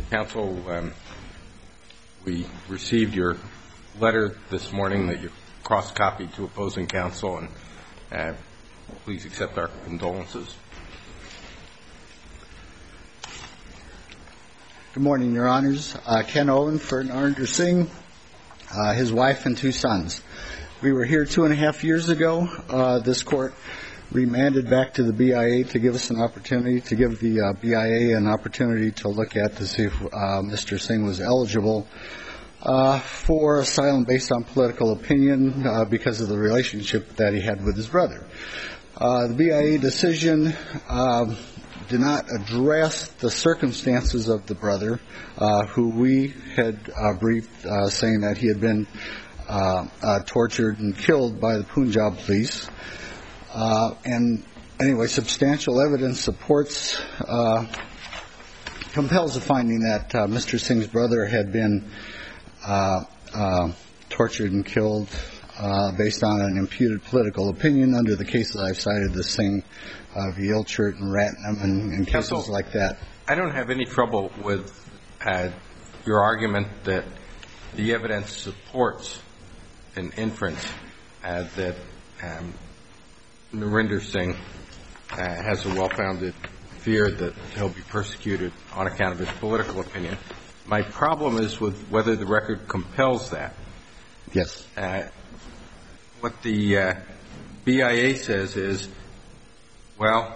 Counsel, we received your letter this morning that you cross-copied to opposing counsel, and please accept our condolences. Good morning, Your Honors. Ken Owen for Narinder Singh, his wife and two sons. We were here 2.5 years ago. This court remanded back to the BIA to give us an opportunity, to give the BIA an opportunity to look at to see if Mr. Singh was eligible for asylum based on political opinion because of the relationship that he had with his brother. The BIA decision did not address the circumstances of the brother, who we had briefed saying that he had been tortured and killed by the Punjab police. And anyway, substantial evidence supports, compels the finding that Mr. Singh's brother had been tortured and killed based on an imputed political opinion under the cases I've cited, the Singh v. Ilchert and Ratnam and cases Counsel, like that. I don't have any trouble with your argument that the evidence supports an inference that Narinder Singh has a well-founded fear that he'll be persecuted on account of his political opinion. My problem is with whether the record compels that. Yes. What the BIA says is, well,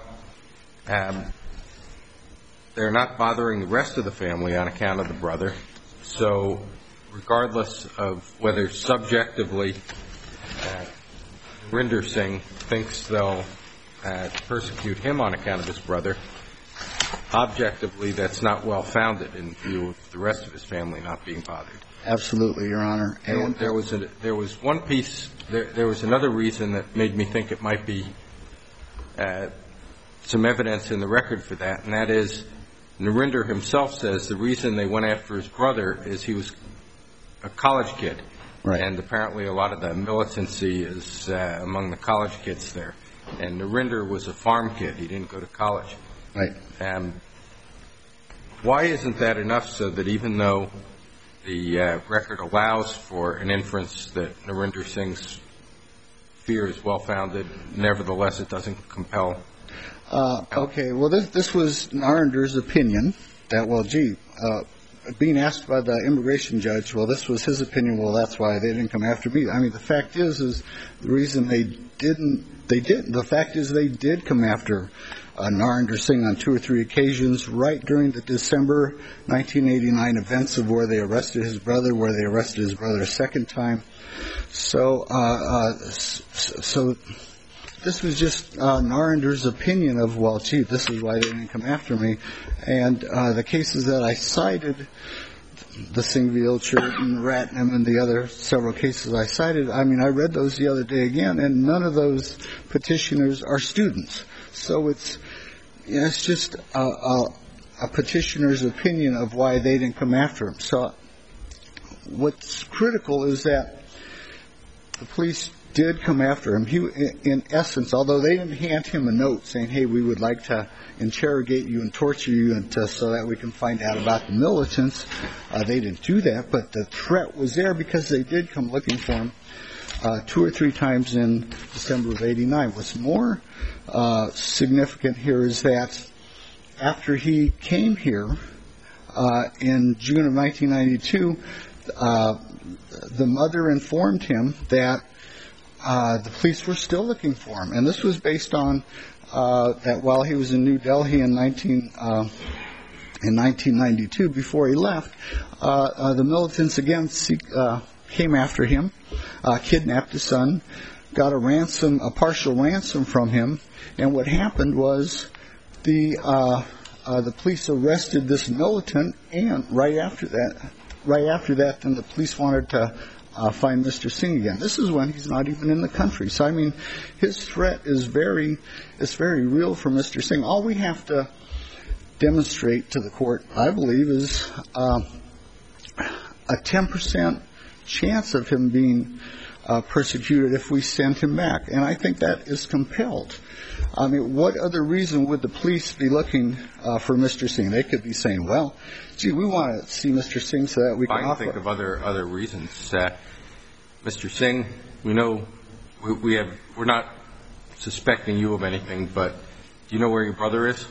they're not bothering the rest of the family on account of the brother, so regardless of whether subjectively Narinder Singh thinks they'll persecute him on account of his brother, objectively that's not well-founded in view of the rest of his family not being bothered. Absolutely, Your Honor. And there was one piece, there was another reason that made me think it might be some evidence in the record for that, and that is Narinder himself says the reason they went after his brother is he was a college kid. Right. And apparently a lot of the militancy is among the college kids there. And Narinder was a farm kid. He didn't go to college. Right. Why isn't that enough so that even though the record allows for an inference that Narinder Singh's fear is well-founded, nevertheless it doesn't compel? Okay. Well, this was Narinder's opinion that, well, being asked by the immigration judge, well, this was his opinion, well, that's why they didn't come after me. I mean, the fact is the reason they did come after Narinder Singh on 2 or 3 occasions right during the December 1989 events of where they arrested his brother, where they arrested his brother a second time. So this was just Narinder's opinion of, well, gee, this is why they didn't come after me. And the cases that I cited, the Singh v. Ilchert and Ratnam and the other several cases I cited, I mean, I read those the other day again, and none of those petitioners are students. So it's just a petitioner's opinion of why they didn't come after him. So what's critical is that the police did come after him. He, in essence, although they didn't hand him a note saying, hey, we would like to interrogate you and torture you so that we can find out about the militants, they didn't do that. But the threat was there because they did come looking for him 2 or 3 times in December of 89. What's more significant here is that after he came here in June of 1992, the mother informed him that the police were still looking for him. And this was based on that while he was in New Delhi in 1992, before he left, the militants again came after him, kidnapped his son, got a partial ransom from him. And what happened was the police arrested this militant, and right after that, then the police wanted to find Mr. Singh again. This is when he's not even in the country. So, I mean, his threat is very real for Mr. Singh. All we have to demonstrate to the court, I believe, is a 10% chance of him being persecuted if we send him back. And I think that is compelled. I mean, what other reason would the police be looking for Mr. Singh? They could be saying, well, gee, we want to see Mr. Singh so that we can offer. I can think of other reasons. Mr. Singh, we know we're not suspecting you of anything, but do you know where your brother is?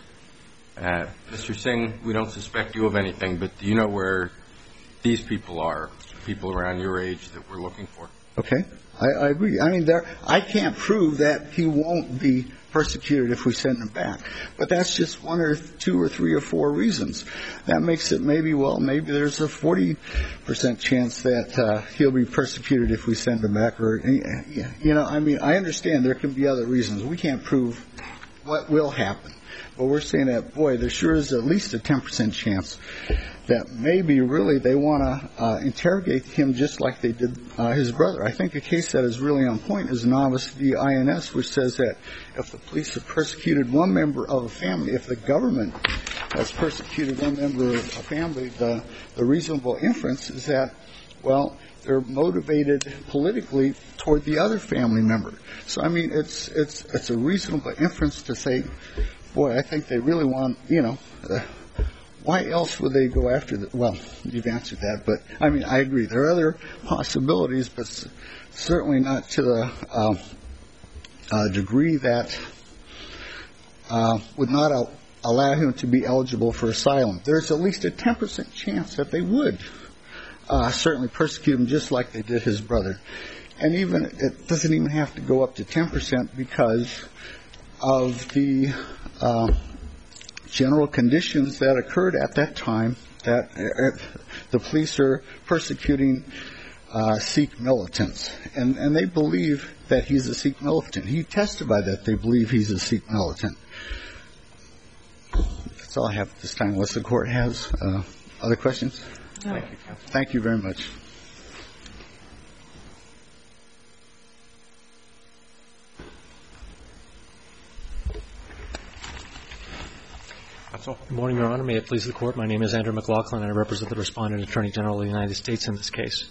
Mr. Singh, we don't suspect you of anything, but do you know where these people are, people around your age that we're looking for? Okay. I agree. I mean, I can't prove that he won't be persecuted if we send him back. But that's just one or two or three or four reasons. That makes it maybe there's a 40% chance that he'll be persecuted if we send him back. Or, you know, I mean, I understand there can be other reasons. We can't prove what will happen. But we're saying that, boy, there sure is at least a 10% chance that maybe really they want to interrogate him just like they did his brother. I think a case that is really on point is Novice v. INS, which says that if the police have persecuted one member of a family, if the government has persecuted one member of a family, the reasonable inference is that, well, they're motivated politically toward the other family member. So, I mean, it's a reasonable inference to say, boy, I think they really want, you know, why else would they go after the, well, you've answered that, but, I mean, I agree. There are other possibilities, but certainly not to the degree that would not allow him to be eligible for asylum. There's at least a 10% chance that they would certainly persecute him just like they did his brother. And even, it doesn't even have to go up to 10% because of the general conditions that occurred at that time, that the police are persecuting Sikh militants. And they believe that he's a Sikh militant. He testified that they believe he's a Sikh militant. That's all I have at this time, unless the court has other questions. No. Thank you. Thank you very much. Good morning, Your Honor. May it please the Court. My name is Andrew McLaughlin, and I represent the Respondent Attorney General of the United States in this case.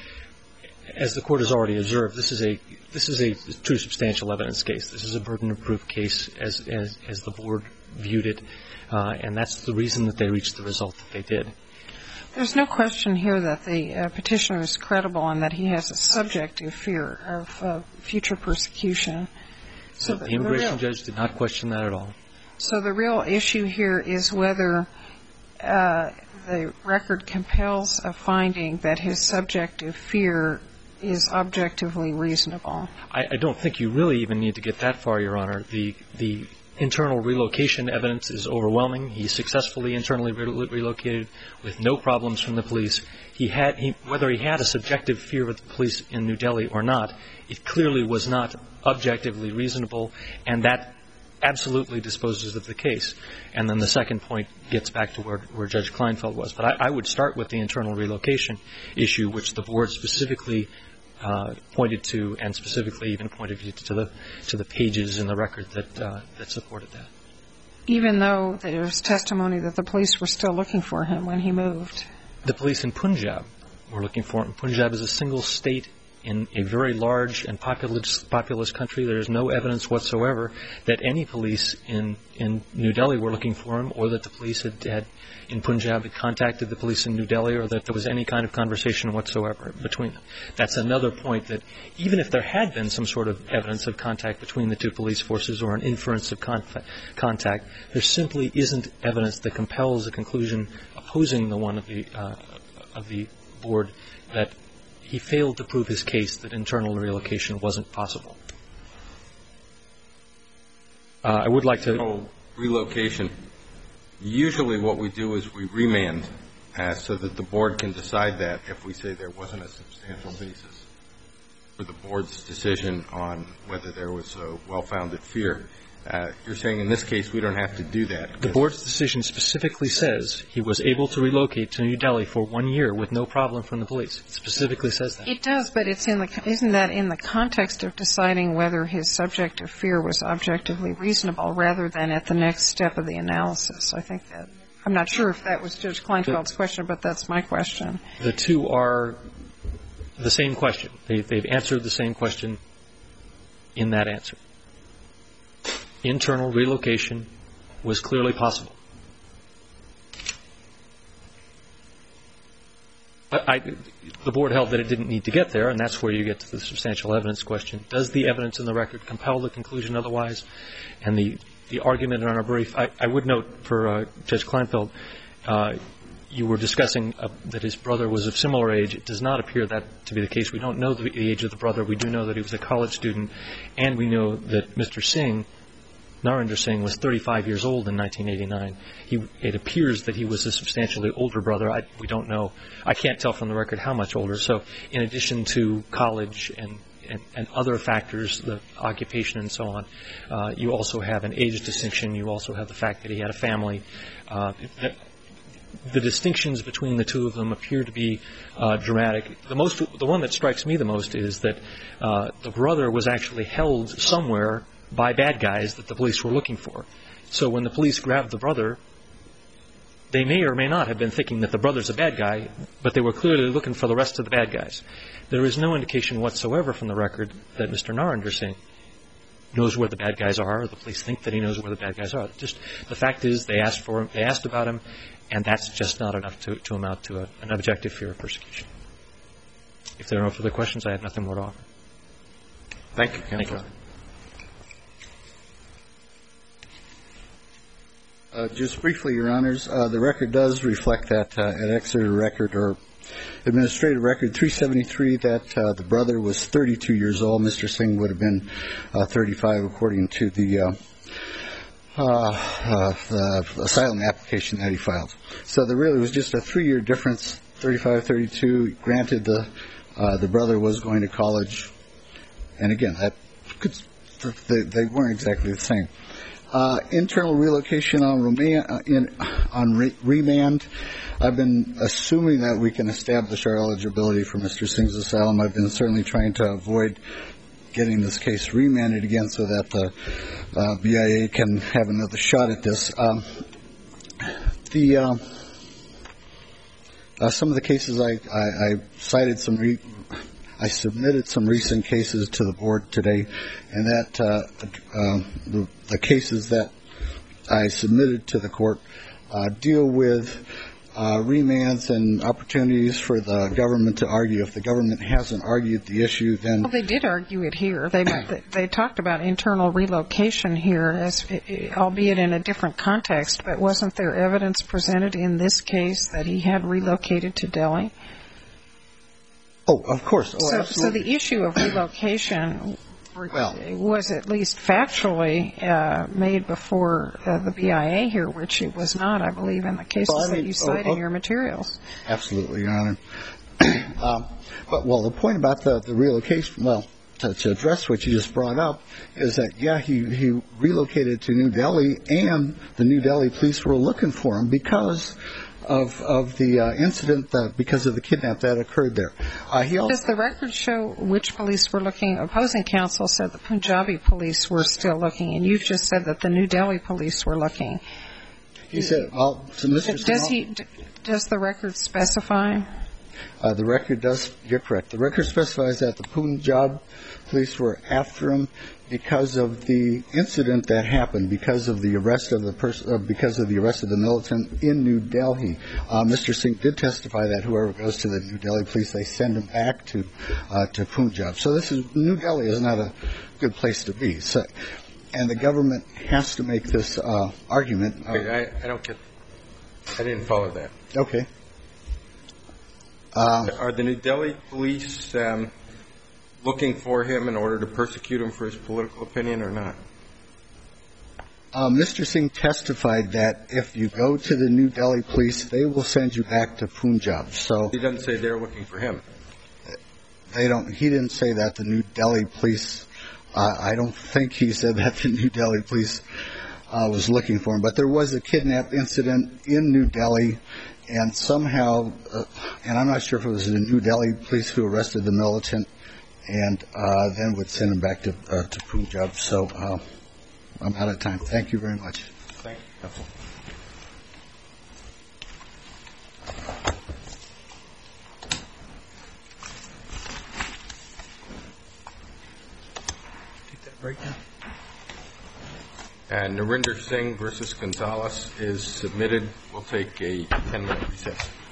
As the Court has already observed, this is a true substantial evidence case. This is a burden of proof case as the Board viewed it, and that's the reason that they reached the result that they did. There's no question here that the petitioner is credible and that he has a subjective fear of future persecution. So the immigration judge did not question that at all. So the real issue here is whether the record compels a finding that his subjective fear is objectively reasonable. I don't think you really even need to get that far, Your Honor. The internal relocation evidence is overwhelming. He successfully internally relocated with no problems from the police. Whether he had a subjective fear of the police in New Delhi or not, it clearly was not objectively reasonable, and that absolutely disposes of the case. And then the second point gets back to where Judge Kleinfeld was. But I would start with the internal relocation issue, which the Board specifically pointed to, and specifically even pointed to the pages in the record that supported that. Even though there was testimony that the police were still looking for him when he moved? The police in Punjab were looking for him. Punjab is a single state in a very large and populous country. There is no evidence whatsoever that any police in New Delhi were looking for him, or that the police had in Punjab had contacted the police in New Delhi, or that there was any kind of conversation whatsoever between them. That's another point, that even if there had been some sort of evidence of contact between the two police forces or an inference of contact, there simply isn't evidence that compels a conclusion opposing the one of the Board that he failed to prove his case that internal relocation wasn't possible. I would like to... Relocation. Usually what we do is we remand so that the Board can decide that if we say there wasn't a substantial basis for the Board's decision on whether there was a well-founded fear. You're saying in this case we don't have to do that. The Board's decision specifically says he was able to relocate to New Delhi for 1 year with no problem from the police. It specifically says that. It does, but isn't that in the context of deciding whether his subjective fear was objectively reasonable rather than at the next step of the analysis? I think that, I'm not sure if that was Judge Kleinfeld's question, but that's my question. The two are the same question. They've answered the same question in that answer. internal relocation was clearly possible. The board held that it didn't need to get there, and that's where you get to the substantial evidence question. Does the evidence in the record compel the conclusion otherwise? And the argument in our brief, I would note for Judge Kleinfeld, you were discussing that his brother was of similar age. It does not appear that to be the case. We don't know the age of the brother. We do know that he was a college student, and we know that Mr. Singh, Narinder Singh, was 35 years old in 1989. It appears that he was a substantially older brother. We don't know. I can't tell from the record how much older. So in addition to college and other factors, the occupation and so on, you also have an age distinction. You also have the fact that he had a family. The distinctions between the two of them appear to be dramatic. The one that strikes me the most is that the brother was actually held somewhere by bad guys that the police were looking for. So when the police grabbed the brother, they may or may not have been thinking that the brother's a bad guy, but they were clearly looking for the rest of the bad guys. There is no indication whatsoever from the record that Mr. Narinder Singh knows where the bad guys are, or the police think that he knows where the bad guys are. Just the fact is they asked for him, they asked about him, and that's just not enough to amount to an objective fear of persecution. If there are no further questions, I have nothing more to offer. Thank you, counsel. Thank you. Just briefly, Your Honors, the record does reflect that at Exeter record or administrative record 373 that the brother was 32 years old. Mr. Singh would have been 35 according to the asylum application that he filed. So there really was just a 3-year difference, 35, 32. Granted, the brother was going to college, and again, they weren't exactly the same. Internal relocation on remand. I've been assuming that we can establish our eligibility for Mr. Singh's asylum. I've been certainly trying to avoid getting this case remanded again so that the BIA can have another shot at this. Some of the cases I cited I submitted some recent cases to the board today, and that the cases that I submitted to the court deal with remands and opportunities for the government to argue. If the government hasn't argued the issue, then... Well, they did argue it here. They talked about internal relocation here, albeit in a different context, but wasn't there evidence presented in this case that he had relocated to Delhi? Oh, of course. Oh, absolutely. So the issue of relocation was at least factually made before the BIA here, which it was not, I believe, in the cases that you cite in your materials. Absolutely, Your Honor. But the point about the relocation, to address what you just brought up, is that, he relocated to New Delhi, and the New Delhi police were looking for him because of the incident, because of the kidnap that occurred there. Does the record show which police were looking? Opposing counsel said the Punjabi police were still looking, and you've just said that the New Delhi police were looking. He said, so Mr. Singh... Does the record specify? The record does. You're correct. The record specifies that the Punjab police were after him because of the incident that happened, because of the arrest of the militant in New Delhi. Mr. Singh did testify that whoever goes to the New Delhi police, they send him back to Punjab. So New Delhi is not a good place to be. So, and the government has to make this argument. I didn't follow that. Okay. Are the New Delhi police looking for him in order to persecute him for his political opinion or not? Mr. Singh testified that if you go to the New Delhi police, they will send you back to Punjab. So he doesn't say they're looking for him. They don't. He didn't say that the New Delhi police. I don't think he said that the New Delhi police was looking for him. But there was a kidnap incident in New Delhi, and somehow, and I'm not sure if it was the New Delhi police who arrested the militant and then would send him back to Punjab. So I'm out of time. Thank you very much. Thank you. Take that break now. Narinder Singh versus Gonzalez is submitted. We'll take a 10-minute recess.